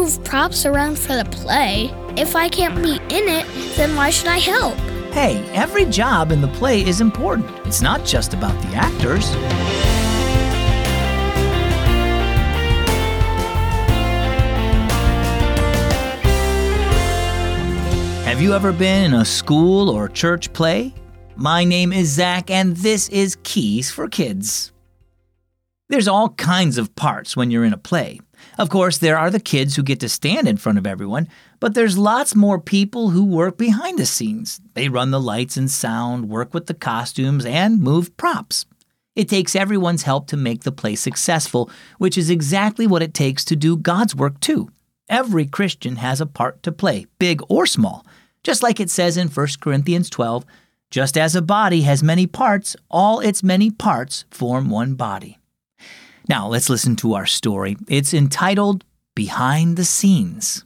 move props around for the play. If I can't be in it, then why should I help? Hey, every job in the play is important. It's not just about the actors. Have you ever been in a school or church play? My name is Zach, and this is Keys for Kids. There's all kinds of parts when you're in a play. Of course, there are the kids who get to stand in front of everyone, but there's lots more people who work behind the scenes. They run the lights and sound, work with the costumes, and move props. It takes everyone's help to make the play successful, which is exactly what it takes to do God's work too. Every Christian has a part to play, big or small. Just like it says in 1 Corinthians 12, just as a body has many parts, all its many parts form one body. Now let's listen to our story. It's entitled, Behind the Scenes.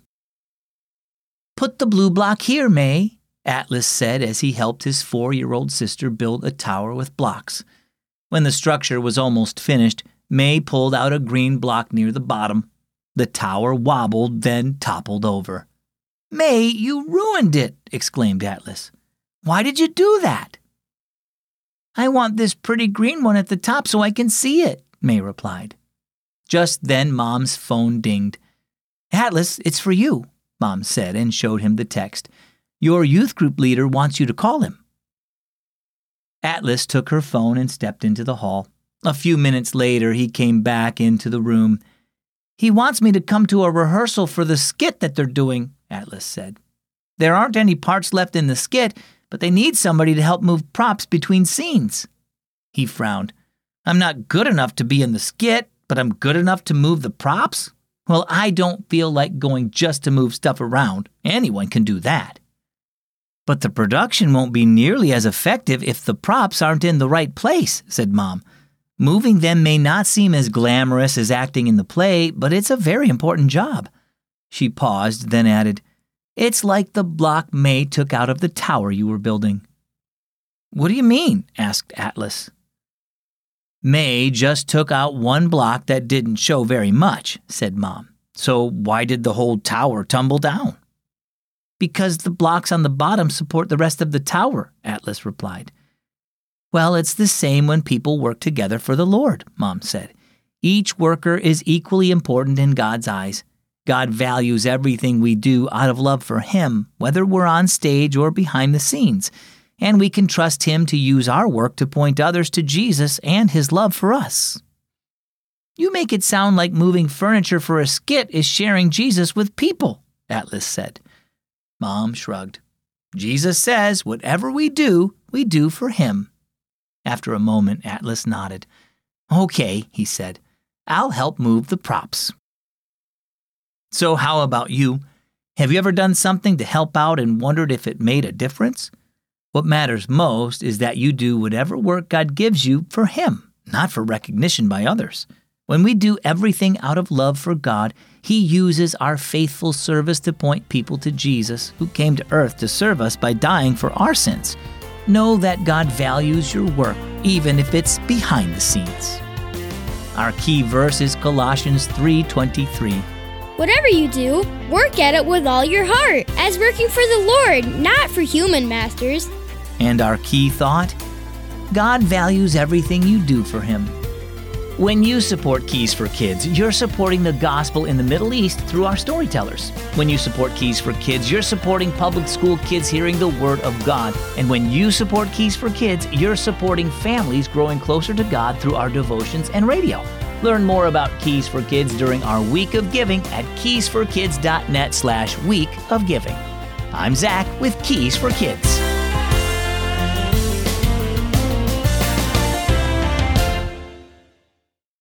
Put the blue block here, May, Atlas said as he helped his 4-year-old sister build a tower with blocks. When the structure was almost finished, May pulled out a green block near the bottom. The tower wobbled, then toppled over. May, you ruined it, exclaimed Atlas. Why did you do that? I want this pretty green one at the top so I can see it, May replied. Just then Mom's phone dinged. Atlas, it's for you, Mom said and showed him the text. Your youth group leader wants you to call him. Atlas took her phone and stepped into the hall. A few minutes later, he came back into the room. He wants me to come to a rehearsal for the skit that they're doing, Atlas said. There aren't any parts left in the skit, but they need somebody to help move props between scenes. He frowned. I'm not good enough to be in the skit, but I'm good enough to move the props? Well, I don't feel like going just to move stuff around. Anyone can do that. But the production won't be nearly as effective if the props aren't in the right place, said Mom. Moving them may not seem as glamorous as acting in the play, but it's a very important job. She paused, then added, It's like the block May took out of the tower you were building. What do you mean? Asked Atlas. May just took out one block that didn't show very much, said Mom. So why did the whole tower tumble down? Because the blocks on the bottom support the rest of the tower, Atlas replied. Well, it's the same when people work together for the Lord, Mom said. Each worker is equally important in God's eyes. God values everything we do out of love for Him, whether we're on stage or behind the scenes, and we can trust Him to use our work to point others to Jesus and His love for us. You make it sound like moving furniture for a skit is sharing Jesus with people, Atlas said. Mom shrugged. Jesus says whatever we do for Him. After a moment, Atlas nodded. Okay, he said. I'll help move the props. So how about you? Have you ever done something to help out and wondered if it made a difference? What matters most is that you do whatever work God gives you for Him, not for recognition by others. When we do everything out of love for God, He uses our faithful service to point people to Jesus, who came to earth to serve us by dying for our sins. Know that God values your work, even if it's behind the scenes. Our key verse is Colossians 3:23. Whatever you do, work at it with all your heart, as working for the Lord, not for human masters. And our key thought? God values everything you do for Him. When you support Keys for Kids, you're supporting the gospel in the Middle East through our storytellers. When you support Keys for Kids, you're supporting public school kids hearing the Word of God. And when you support Keys for Kids, you're supporting families growing closer to God through our devotions and radio. Learn more about Keys for Kids during our Week of Giving at keysforkids.net/week of giving. I'm Zach with Keys for Kids.